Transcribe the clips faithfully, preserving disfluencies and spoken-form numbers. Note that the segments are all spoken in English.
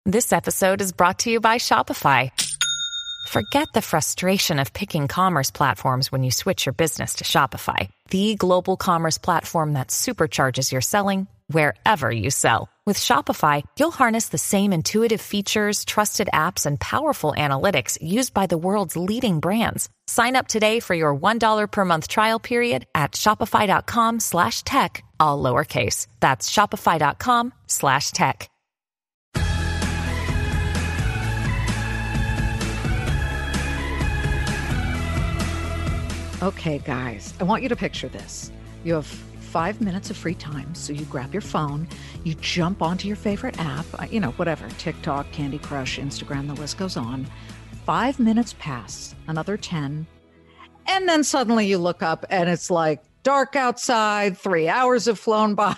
This episode is brought to you by Shopify. Forget the frustration of picking commerce platforms when you switch your business to Shopify, the global commerce platform that supercharges your selling wherever you sell. With Shopify, you'll harness the same intuitive features, trusted apps, and powerful analytics used by the world's leading brands. Sign up today for your one dollar per month trial period at shopify.com slash tech, all lowercase. That's shopify.com slash tech. Okay, guys, I want you to picture this. You have five minutes of free time, so you grab your phone, you jump onto your favorite app, you know, whatever, TikTok, Candy Crush, Instagram, the list goes on. Five minutes pass, another ten, and then suddenly you look up and it's like dark outside, three hours have flown by.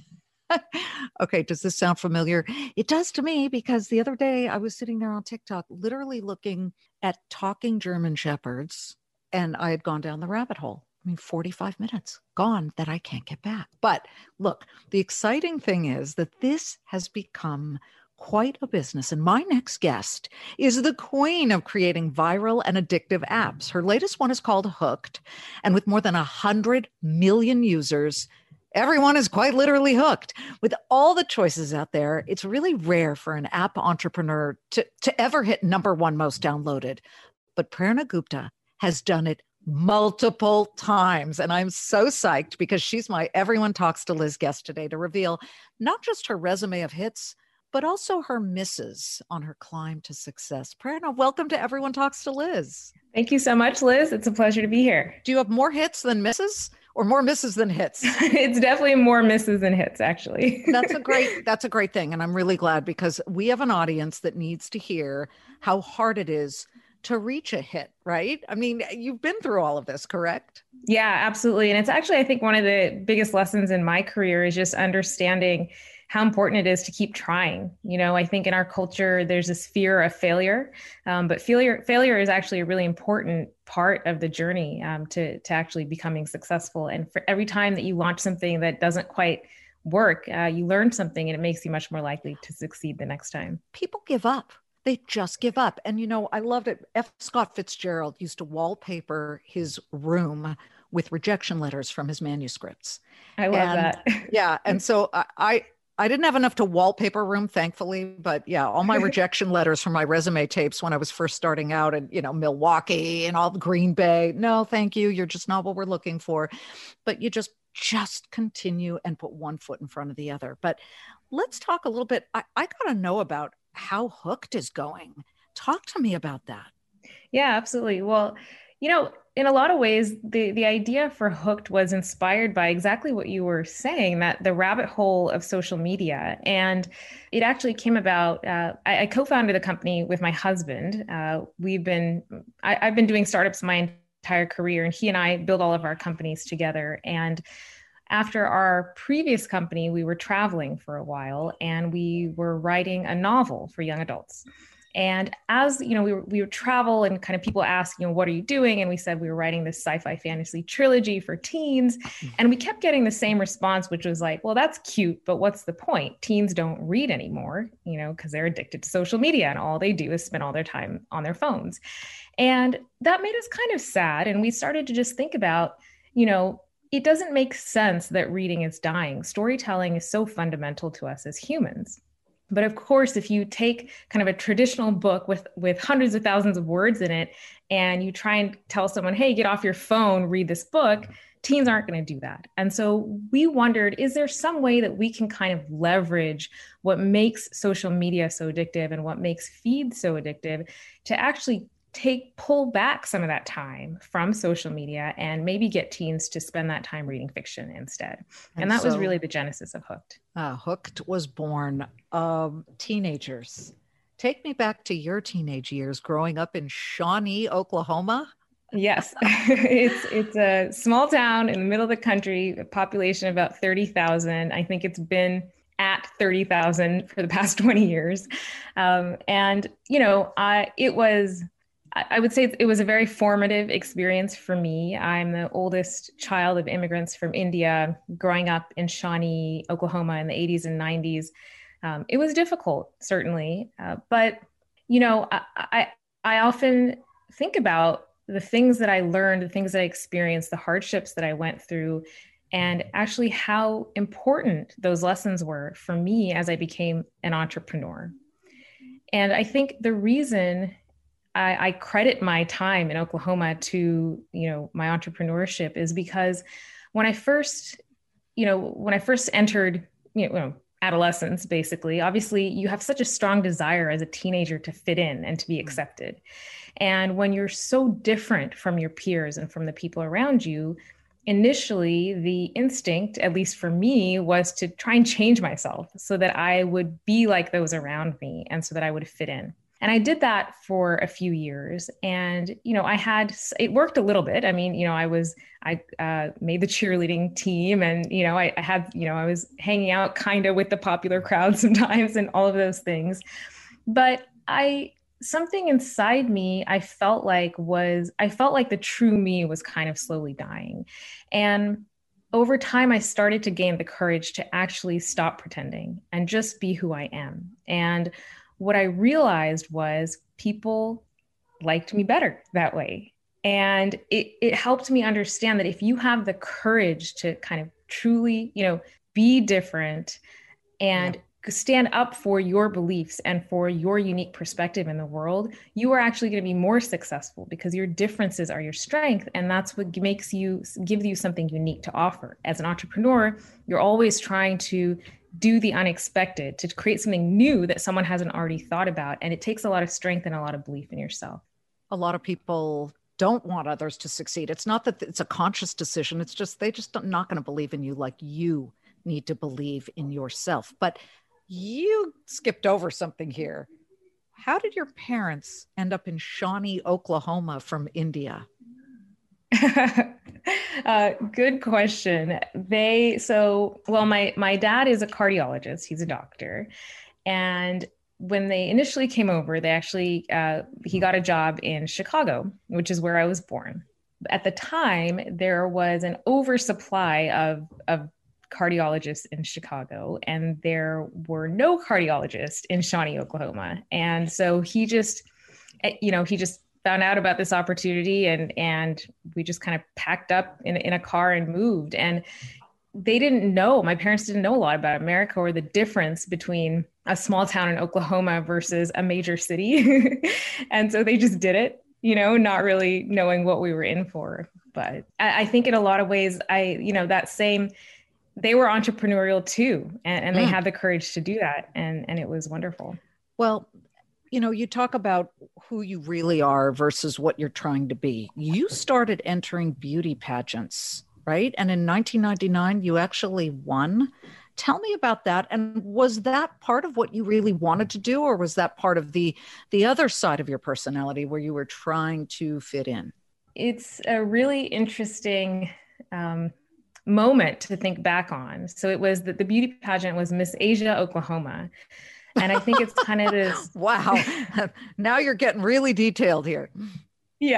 Okay, does this sound familiar? It does to me, because the other day I was sitting there on TikTok, literally looking at talking German shepherds, and I had gone down the rabbit hole. I mean, forty-five minutes gone that I can't get back. But look, the exciting thing is that this has become quite a business. And my next guest is the queen of creating viral and addictive apps. Her latest one is called Hooked. And with more than one hundred million users, everyone is quite literally hooked. With all the choices out there, it's really rare for an app entrepreneur to, to ever hit number one most downloaded. But Prerna Gupta has done it multiple times. And I'm so psyched because she's my Everyone Talks to Liz guest today to reveal not just her resume of hits, but also her misses on her climb to success. Prerna, welcome to Everyone Talks to Liz. Thank you so much, Liz. It's a pleasure to be here. Do you have more hits than misses, or more misses than hits? It's definitely more misses than hits, actually. That's a great, that's a great thing. And I'm really glad, because we have an audience that needs to hear how hard it is to reach a hit, right? I mean, you've been through all of this, correct? Yeah, absolutely. And it's actually, I think one of the biggest lessons in my career is just understanding how important it is to keep trying. You know, I think in our culture, there's this fear of failure, um, but failure failure is actually a really important part of the journey um, to, to actually becoming successful. And for every time that you launch something that doesn't quite work, uh, you learn something, and it makes you much more likely to succeed the next time. People give up. They just give up. And, you know, I loved it. F. Scott Fitzgerald used to wallpaper his room with rejection letters from his manuscripts. I love and, that. Yeah. And so I, I, I didn't have enough to wallpaper a room, thankfully, but yeah, all my rejection letters from my resume tapes when I was first starting out in, you know, Milwaukee and all the Green Bay. No, thank you. You're just not what we're looking for. But you just, just continue and put one foot in front of the other. But let's talk a little bit. I, I got to know about how Hooked is going. Talk to me about that. Yeah, absolutely. Well, you know, in a lot of ways, the, the idea for Hooked was inspired by exactly what you were saying, that the rabbit hole of social media. And it actually came about, uh, I, I co-founded the company with my husband. Uh, we've been, I, I've been doing startups my entire career, and he and I build all of our companies together. And after our previous company, we were traveling for a while, and we were writing a novel for young adults. And as, you know, we, were, we would travel, and kind of people ask, you know, what are you doing? And we said we were writing this sci-fi fantasy trilogy for teens. And we kept getting the same response, which was like, well, that's cute, but what's the point? Teens don't read anymore, you know, because they're addicted to social media, and all they do is spend all their time on their phones. And that made us kind of sad. And we started to just think about, you know, it doesn't make sense that reading is dying. Storytelling is so fundamental to us as humans. But of course, if you take kind of a traditional book with, with hundreds of thousands of words in it, and you try and tell someone, hey, get off your phone, read this book, teens aren't going to do that. And so we wondered, is there some way that we can kind of leverage what makes social media so addictive and what makes feeds so addictive to actually take, pull back some of that time from social media and maybe get teens to spend that time reading fiction instead. And, and that so, was really the genesis of Hooked. Uh, Hooked was born of teenagers. Take me back to your teenage years growing up in Shawnee, Oklahoma. Yes, it's it's a small town in the middle of the country, a population of about thirty thousand. I think it's been at thirty thousand for the past twenty years. Um, and, you know, I, it was, I would say it was a very formative experience for me. I'm the oldest child of immigrants from India, growing up in Shawnee, Oklahoma in the eighties and nineties. Um, it was difficult, certainly, uh, but you know, I, I I often think about the things that I learned, the things that I experienced, the hardships that I went through, and actually how important those lessons were for me as I became an entrepreneur. And I think the reason I, I credit my time in Oklahoma to, you know, my entrepreneurship is because when I first, you know, when I first entered, you know, adolescence, basically, obviously you have such a strong desire as a teenager to fit in and to be accepted. And when you're so different from your peers and from the people around you, initially the instinct, at least for me, was to try and change myself so that I would be like those around me and so that I would fit in. And I did that for a few years. And, you know, I had, it worked a little bit. I mean, you know, I was, I uh, made the cheerleading team and, you know, I, I had, you know, I was hanging out kind of with the popular crowd sometimes and all of those things. But I, something inside me, I felt like was, I felt like the true me was kind of slowly dying. And over time, I started to gain the courage to actually stop pretending and just be who I am. And what I realized was people liked me better that way. And it, it helped me understand that if you have the courage to kind of truly, you know, be different and yeah. stand up for your beliefs and for your unique perspective in the world, you are actually going to be more successful because your differences are your strength. And that's what makes you, gives you something unique to offer. As an entrepreneur, you're always trying to do the unexpected, to create something new that someone hasn't already thought about. And it takes a lot of strength and a lot of belief in yourself. A lot of people don't want others to succeed. It's not that it's a conscious decision. It's just, they just don't, not going to believe in you like you need to believe in yourself. But you skipped over something here. How did your parents end up in Shawnee, Oklahoma from India? uh, good question. They, so, well, my, my dad is a cardiologist. He's a doctor. And when they initially came over, they actually, uh, he got a job in Chicago, which is where I was born. At the time, there was an oversupply of, of cardiologists in Chicago, and there were no cardiologists in Shawnee, Oklahoma. And so he just, you know, he just found out about this opportunity and, and we just kind of packed up in, in a car and moved. And they didn't know, my parents didn't know a lot about America or the difference between a small town in Oklahoma versus a major city. And so they just did it, you know, not really knowing what we were in for. But I, I think in a lot of ways, I, you know, that same, they were entrepreneurial too. And, and they mm. had the courage to do that. And, and it was wonderful. Well, you know, you talk about who you really are versus what you're trying to be. You started entering beauty pageants, right? And in nineteen ninety-nine, you actually won. Tell me about that. And was that part of what you really wanted to do? Or was that part of the, the other side of your personality where you were trying to fit in? It's a really interesting um, moment to think back on. So it was that the beauty pageant was Miss Asia, Oklahoma. And I think it's kind of this. Wow. Now you're getting really detailed here. Yeah.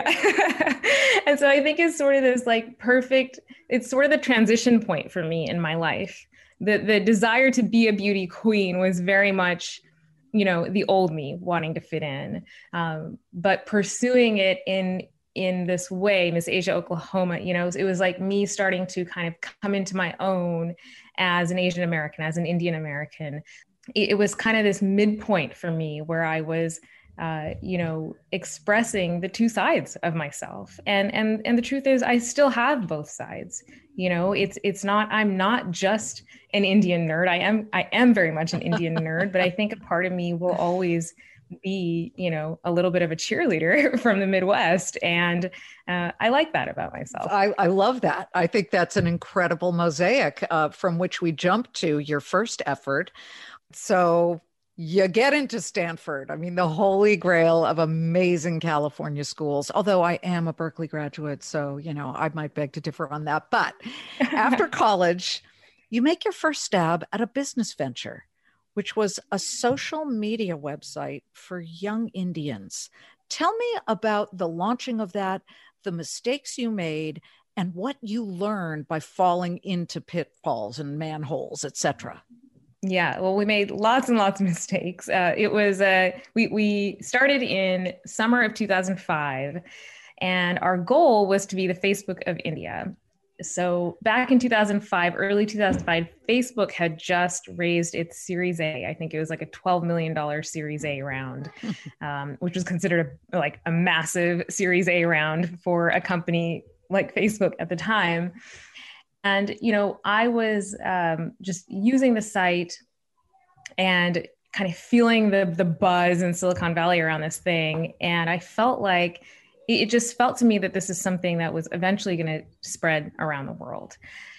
And so I think it's sort of this like perfect, it's sort of the transition point for me in my life. The the desire to be a beauty queen was very much, you know, the old me wanting to fit in. Um, but pursuing it in in this way, Miss Asia, Oklahoma, you know, it was like me starting to kind of come into my own as an Asian American, as an Indian American. It was kind of this midpoint for me where I was, uh, you know, expressing the two sides of myself. And, and, and the truth is I still have both sides. You know, it's, it's not, I'm not just an Indian nerd. I am, I am very much an Indian nerd, but I think a part of me will always be, you know, a little bit of a cheerleader from the Midwest. And uh, I like that about myself. I, I love that. I think that's an incredible mosaic uh, from which we jump to your first effort. So you get into Stanford. I mean, the holy grail of amazing California schools, although I am a Berkeley graduate. So, you know, I might beg to differ on that. But after college, you make your first stab at a business venture, which was a social media website for young Indians. Tell me about the launching of that, the mistakes you made, and what you learned by falling into pitfalls and manholes, et cetera. Yeah, well, we made lots and lots of mistakes. Uh, it was uh, we we started in summer of two thousand five, and our goal was to be the Facebook of India. So back in two thousand five, early two thousand five, Facebook had just raised its Series A. I think it was like a twelve million dollars Series A round, um, which was considered a, like a massive Series A round for a company like Facebook at the time. And, you know, I was um, just using the site and kind of feeling the the buzz in Silicon Valley around this thing. And I felt like it just felt to me that this is something that was eventually going to spread around the world.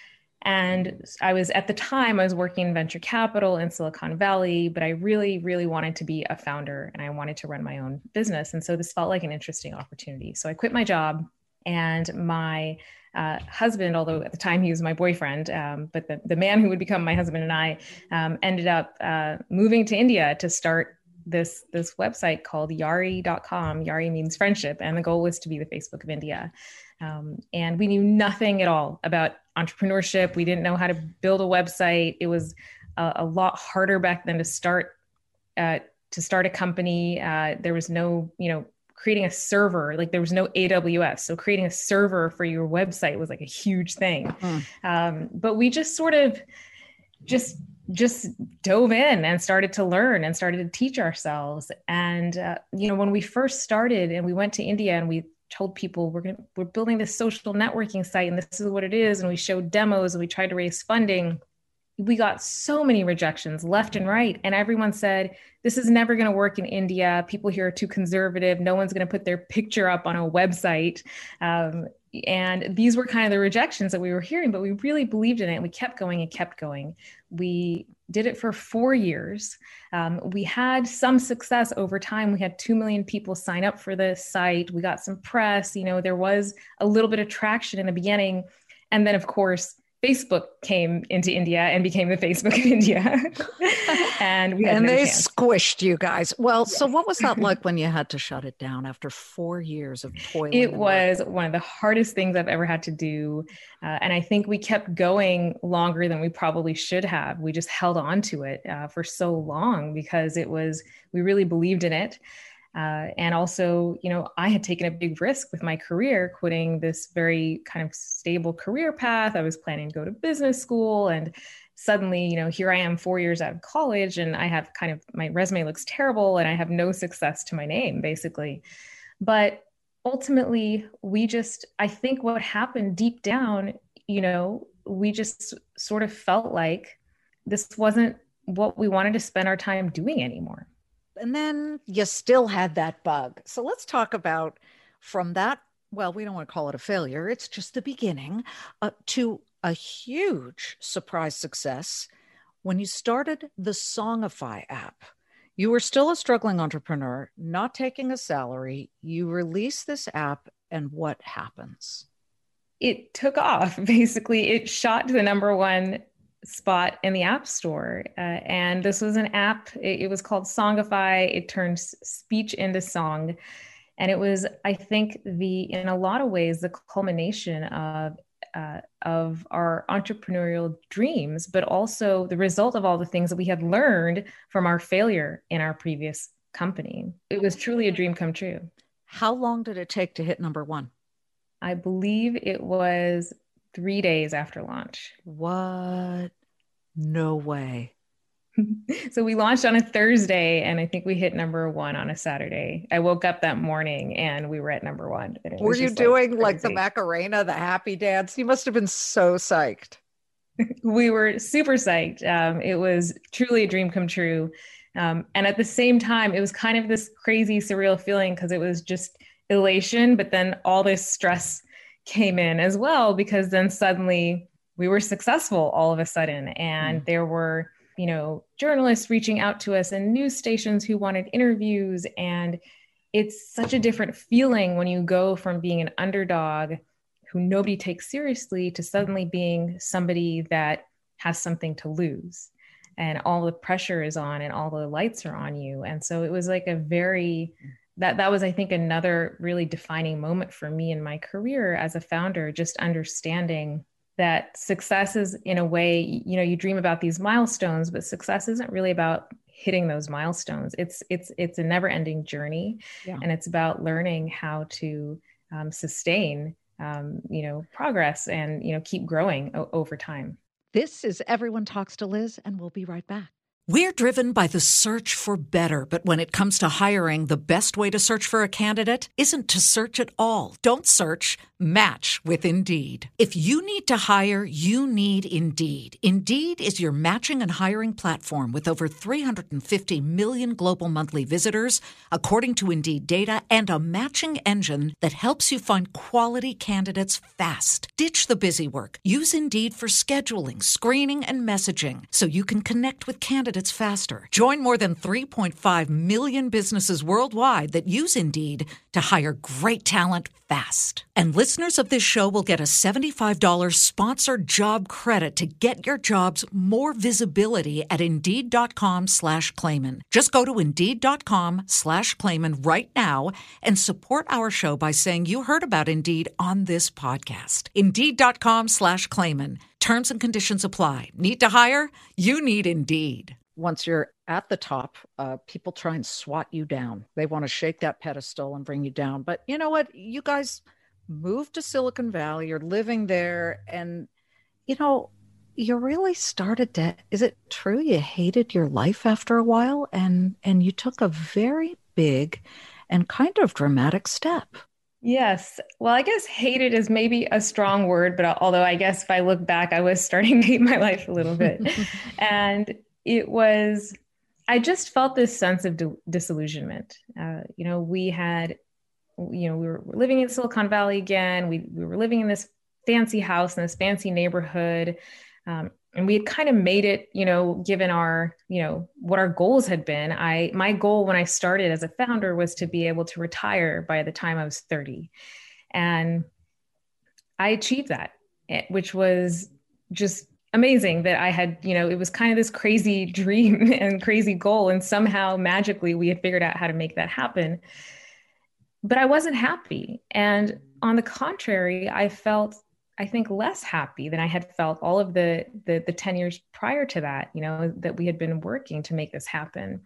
And I was, at the time, I was working in venture capital in Silicon Valley, but I really, really wanted to be a founder and I wanted to run my own business. And so this felt like an interesting opportunity. So I quit my job, and my uh, husband, although at the time he was my boyfriend, um, but the, the man who would become my husband, and I um, ended up uh, moving to India to start this this website called Yari dot com. Yari means friendship, and the goal was to be the Facebook of India. Um, and we knew nothing at all about entrepreneurship. We didn't know how to build a website. It was a, a lot harder back then to start uh, to start a company. Uh, there was no, you know, creating a server, like there was no A W S. So creating a server for your website was like a huge thing. Mm. Um, but we just sort of just just dove in and started to learn and started to teach ourselves. And, uh, you know, when we first started and we went to India and we told people we're going to, we're building this social networking site and this is what it is. And we showed demos and we tried to raise funding. We got so many rejections left and right. And everyone said, this is never going to work in India. People here are too conservative. No one's going to put their picture up on a website. Um, and these were kind of the rejections that we were hearing, but we really believed in it. And we kept going and kept going. We did it for four years. Um, we had some success over time. We had two million people sign up for the site. We got some press. You know, there was a little bit of traction in the beginning. And then, of course, Facebook came into India and became the Facebook of India. and we had and no they chance. Squished you guys. Well, yes. So what was that like when you had to shut it down after four years of toiling? It was work? One of the hardest things I've ever had to do. Uh, and I think we kept going longer than we probably should have. We just held on to it uh, for so long because it was, we really believed in it. Uh, and also, you know, I had taken a big risk with my career, quitting this very kind of stable career path. I was planning to go to business school, and suddenly, you know, here I am four years out of college, and I have kind of, my resume looks terrible and I have no success to my name, basically. But ultimately, we just, I think what happened deep down, you know, we just sort of felt like this wasn't what we wanted to spend our time doing anymore. And then you still had that bug. So let's talk about from that, well, we don't want to call it a failure. It's just the beginning uh, to a huge surprise success when you started the Songify app. You were still a struggling entrepreneur, not taking a salary. You release this app, and what happens? It took off. Basically, it shot to the number one spot in the App Store. Uh, and this was an app, it, it was called Songify. It turns speech into song. And it was, I think, the, in a lot of ways, the culmination of, uh, of our entrepreneurial dreams, but also the result of all the things that we had learned from our failure in our previous company. It was truly a dream come true. How long did it take to hit number one? I believe it was three days after launch. What? No way. So we launched on a Thursday, and I think we hit number one on a Saturday. I woke up that morning and we were at number one. Were you doing like, like the Macarena, the happy dance? You must have been so psyched. We were super psyched. Um, it was truly a dream come true. Um, and at the same time, it was kind of this crazy, surreal feeling because it was just elation, but then all this stress came in as well, because then suddenly we were successful all of a sudden. And mm. there were, you know, journalists reaching out to us and news stations who wanted interviews. And it's such a different feeling when you go from being an underdog who nobody takes seriously to suddenly being somebody that has something to lose. And all the pressure is on and all the lights are on you. And so it was like a very That that was, I think, another really defining moment for me in my career as a founder, just understanding that success is, in a way, you know, you dream about these milestones, but success isn't really about hitting those milestones. It's it's it's a never-ending journey, Yeah. and it's about learning how to um, sustain, um, you know, progress and, you know, keep growing o- over time. This is Everyone Talks to Liz, and we'll be right back. We're driven by the search for better, but when it comes to hiring, the best way to search for a candidate isn't to search at all. Don't search, match with Indeed. If you need to hire, you need Indeed. Indeed is your matching and hiring platform with over three hundred fifty million global monthly visitors, according to Indeed data, and a matching engine that helps you find quality candidates fast. Ditch the busy work. Use Indeed for scheduling, screening, and messaging so you can connect with candidates faster. Join more than three point five million businesses worldwide that use Indeed to hire great talent fast. And listeners of this show will get a seventy-five dollars sponsored job credit to get your jobs more visibility at Indeed.com slash Clayman. Just go to Indeed.com slash Clayman right now and support our show by saying you heard about Indeed on this podcast. Indeed.com slash Clayman. Terms and conditions apply. Need to hire? You need Indeed. Once you're at the top, uh, people try and swat you down. They want to shake that pedestal and bring you down. But you know what? You guys moved to Silicon Valley. You're living there. And, you know, you really started to, is it true you hated your life after a while? And, and you took a very big and kind of dramatic step. Yes. Well, I guess hated is maybe a strong word, but although I guess if I look back, I was starting to hate my life a little bit. And it was, I just felt this sense of di- disillusionment. Uh, you know, we had, you know, we were living in Silicon Valley again. We, we were living in this fancy house in this fancy neighborhood. Um, and we had kind of made it, you know, given our, you know, what our goals had been. I, my goal when I started as a founder was to be able to retire by the time I was thirty. And I achieved that, which was just amazing that I had, you know, it was kind of this crazy dream and crazy goal. And somehow magically we had figured out how to make that happen. But I wasn't happy. And on the contrary, I felt, I think, less happy than I had felt all of the, the, the ten years prior to that, you know, that we had been working to make this happen.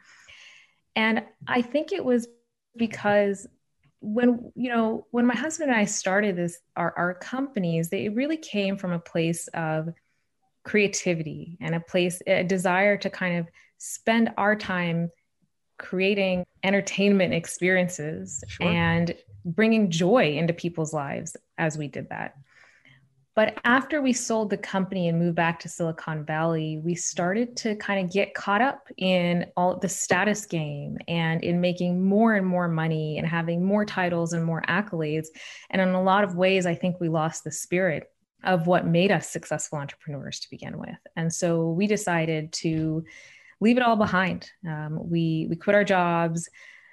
And I think it was because when, you know, when my husband and I started this, our, our companies, they really came from a place of creativity and a place, a desire to kind of spend our time creating entertainment experiences sure. and bringing joy into people's lives as we did that. But after we sold the company and moved back to Silicon Valley, we started to kind of get caught up in all the status game and in making more and more money and having more titles and more accolades. And in a lot of ways, I think we lost the spirit of what made us successful entrepreneurs to begin with. And so we decided to leave it all behind. Um, we, we quit our jobs.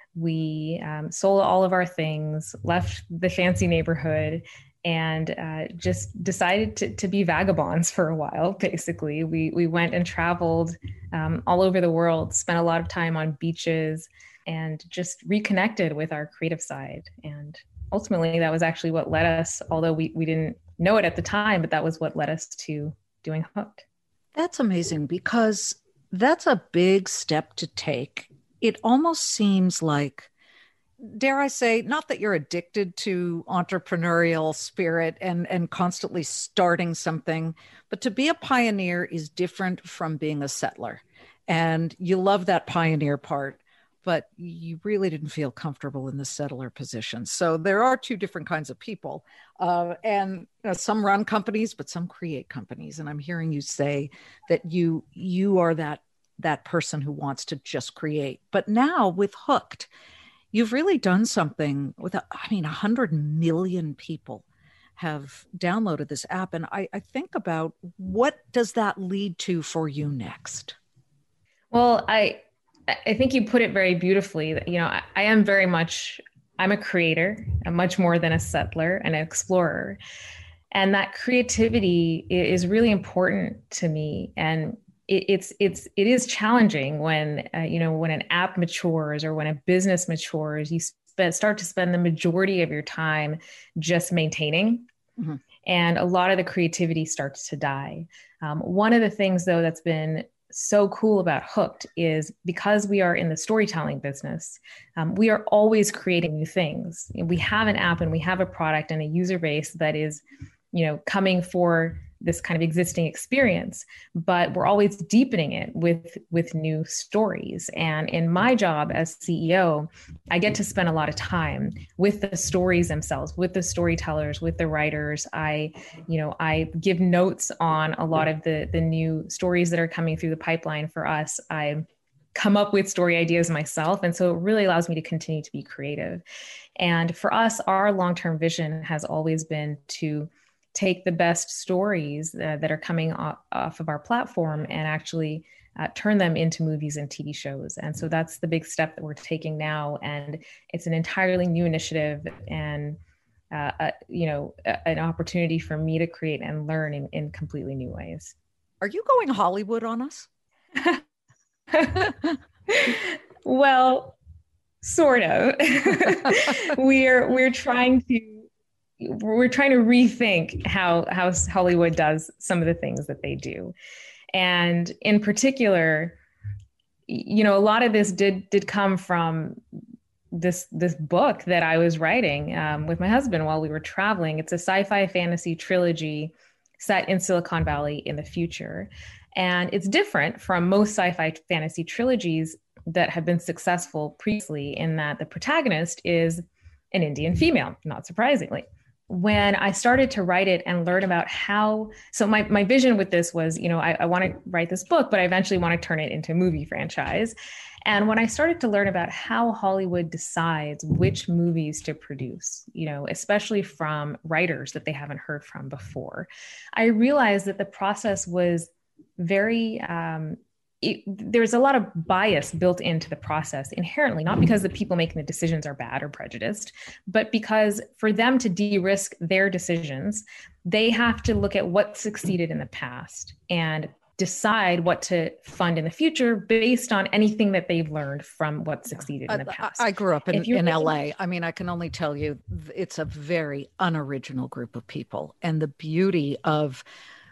We um, sold all of our things, left the fancy neighborhood, and uh, just decided to, to be vagabonds for a while. Basically, we we went and traveled um, all over the world, spent a lot of time on beaches, and just reconnected with our creative side. And ultimately, that was actually what led us, although we, we didn't know it at the time, but that was what led us to doing Hooked. That's amazing, because that's a big step to take. It almost seems like, dare I say, not that you're addicted to entrepreneurial spirit and, and constantly starting something, but to be a pioneer is different from being a settler. And you love that pioneer part, but you really didn't feel comfortable in the settler position. So there are two different kinds of people. Uh, and you know, some run companies, but some create companies. And I'm hearing you say that you you are that that person who wants to just create. But now with Hooked, you've really done something with, a, I mean, one hundred million people have downloaded this app. And I, I think about, what does that lead to for you next? Well, I I think you put it very beautifully. You know, I, I am very much, I'm a creator, I'm much more than a settler and an explorer. And that creativity is really important to me. And it, it's, it's, it is challenging when, uh, you know, when an app matures or when a business matures, you sp- start to spend the majority of your time just maintaining. Mm-hmm. and a lot of the creativity starts to die. Um, one of the things, though, that's been so cool about Hooked is because we are in the storytelling business, um, we are always creating new things. We have an app and we have a product and a user base that is, you know, coming for this kind of existing experience, but we're always deepening it with with new stories. And in my job as C E O, I get to spend a lot of time with the stories themselves, with the storytellers, with the writers. I, you know, I give notes on a lot of the the new stories that are coming through the pipeline for us. I come up with story ideas myself, and so it really allows me to continue to be creative. And for us, our long-term vision has always been to take the best stories uh, that are coming off, off of our platform and actually uh, turn them into movies and T V shows. And so that's the big step that we're taking now. And it's an entirely new initiative and, uh, uh, you know, a, an opportunity for me to create and learn in, in completely new ways. Are you going Hollywood on us? Well, sort of. we're, we're trying to we're trying to rethink how, how Hollywood does some of the things that they do. And in particular, you know, a lot of this did, did come from this, this book that I was writing um, with my husband while we were traveling. It's a sci-fi fantasy trilogy set in Silicon Valley in the future. And it's different from most sci-fi fantasy trilogies that have been successful previously in that the protagonist is an Indian female, not surprisingly. When I started to write it and learn about how, so my, my vision with this was, you know, I, I want to write this book, but I eventually want to turn it into a movie franchise. And when I started to learn about how Hollywood decides which movies to produce, you know, especially from writers that they haven't heard from before, I realized that the process was very, um, It, there's a lot of bias built into the process inherently, not because the people making the decisions are bad or prejudiced, but because for them to de-risk their decisions, they have to look at what succeeded in the past and decide what to fund in the future based on anything that they've learned from what succeeded in the past. I, I grew up in, in L A. I mean, I can only tell you it's a very unoriginal group of people. And the beauty of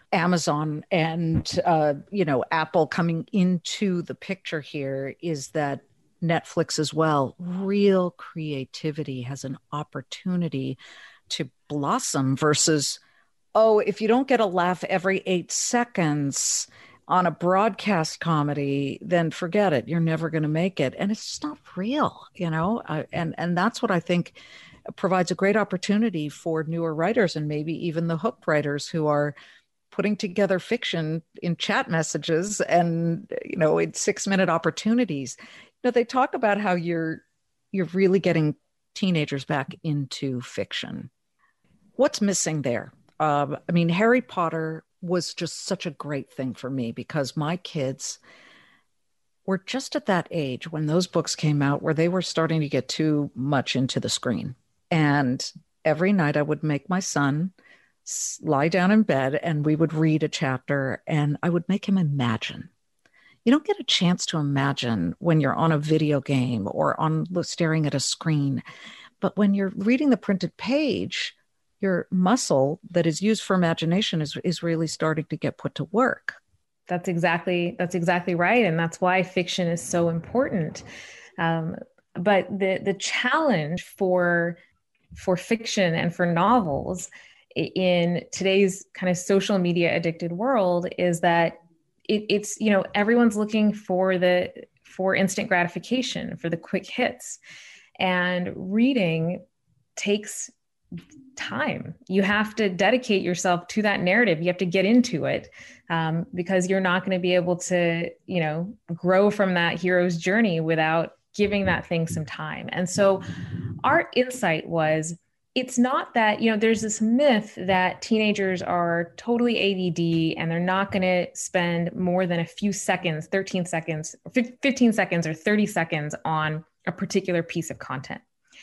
Amazon and, uh, you know, Apple coming into the picture here is that Netflix as well, real creativity has an opportunity to blossom versus, oh, if you don't get a laugh every eight seconds on a broadcast comedy, then forget it. You're never going to make it. And it's just not real, you know, uh, and, and that's what I think provides a great opportunity for newer writers and maybe even the Hooked writers who are putting together fiction in chat messages and, you know, in six minute opportunities. You know, they talk about how you're, you're really getting teenagers back into fiction. What's missing there? Um, I mean, Harry Potter was just such a great thing for me because my kids were just at that age when those books came out where they were starting to get too much into the screen. And every night I would make my son lie down in bed and we would read a chapter and I would make him imagine. You don't get a chance to imagine when you're on a video game or on staring at a screen. But when you're reading the printed page, your muscle that is used for imagination is, is really starting to get put to work. That's exactly, that's exactly right. And that's why fiction is so important. Um, but the, the challenge for, for fiction and for novels in today's kind of social media addicted world is that it, it's, you know, everyone's looking for the, for instant gratification, for the quick hits, and reading takes time. You have to dedicate yourself to that narrative. You have to get into it um, because you're not going to be able to, you know, grow from that hero's journey without giving that thing some time. And so our insight was, it's not that, you know, there's this myth that teenagers are totally A D D and they're not going to spend more than a few seconds, thirteen seconds, fifteen seconds or thirty seconds on a particular piece of content.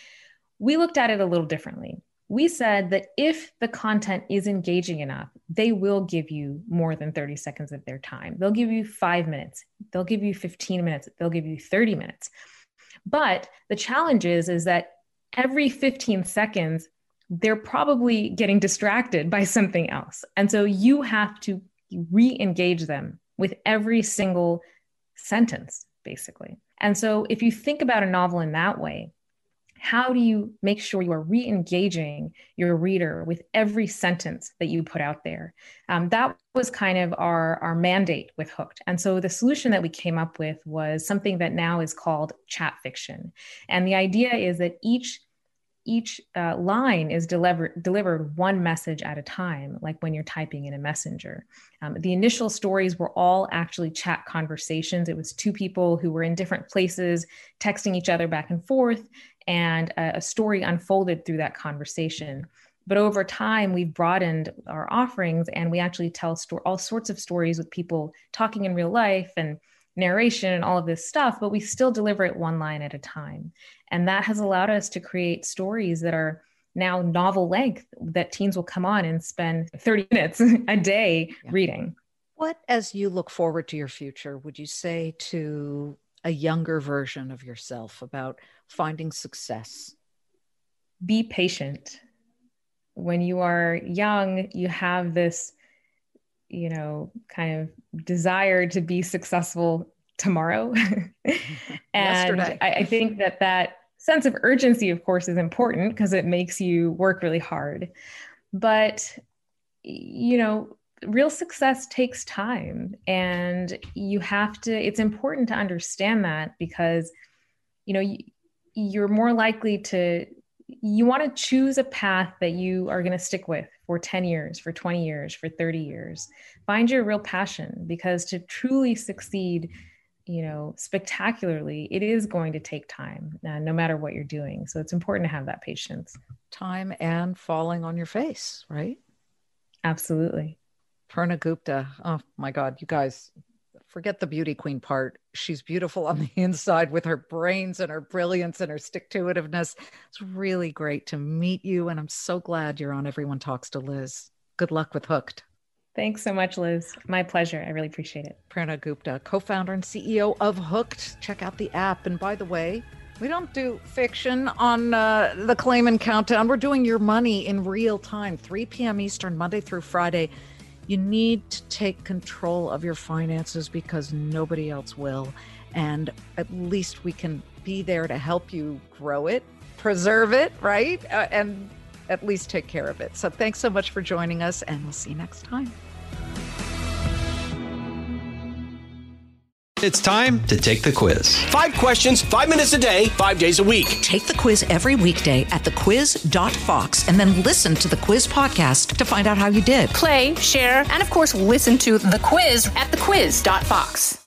We looked at it a little differently. We said that if the content is engaging enough, they will give you more than thirty seconds of their time. They'll give you five minutes. They'll give you fifteen minutes. They'll give you thirty minutes. But the challenge is, is that every fifteen seconds, they're probably getting distracted by something else. And so you have to re-engage them with every single sentence, basically. And so if you think about a novel in that way, how do you make sure you are re-engaging your reader with every sentence that you put out there? Um, that was kind of our, our mandate with Hooked. And so the solution that we came up with was something that now is called chat fiction. And the idea is that each Each uh, line is delivered delivered one message at a time, like when you're typing in a messenger. Um, the initial stories were all actually chat conversations. It was two people who were in different places, texting each other back and forth, and a, a story unfolded through that conversation. But over time, we've broadened our offerings, and we actually tell sto- all sorts of stories with people talking in real life and narration and all of this stuff, but we still deliver it one line at a time. And that has allowed us to create stories that are now novel length that teens will come on and spend thirty minutes a day yeah. reading. What, as you look forward to your future, would you say to a younger version of yourself about finding success? Be patient. When you are young, you have this, you know, kind of desire to be successful tomorrow. And I, I think that that sense of urgency, of course, is important because it makes you work really hard. But, you know, real success takes time, and you have to, it's important to understand that because, you know, you, you're more likely to, you want to choose a path that you are going to stick with for ten years, for twenty years, for thirty years. Find your real passion, because to truly succeed, you know, spectacularly, it is going to take time, uh, no matter what you're doing. So it's important to have that patience. Time and falling on your face, right? Absolutely. Purna Gupta. Oh my God, you guys, forget the beauty queen part. She's beautiful on the inside with her brains and her brilliance and her stick-to-itiveness. It's really great to meet you. And I'm so glad you're on Everyone Talks to Liz. Good luck with Hooked. Thanks so much, Liz. My pleasure. I really appreciate it. Purna Gupta, co-founder and C E O of Hooked. Check out the app. And by the way, we don't do fiction on uh, the Claman Countdown. We're doing your money in real time, three p.m. Eastern, Monday through Friday. You need to take control of your finances because nobody else will. And at least we can be there to help you grow it, preserve it, right? Uh, and at least take care of it. So thanks so much for joining us, and we'll see you next time. It's time to take the quiz. Five questions, five minutes a day, five days a week. Take the quiz every weekday at the quiz dot fox and then listen to the quiz podcast to find out how you did. Play, share, and of course, listen to The Quiz at the quiz dot fox.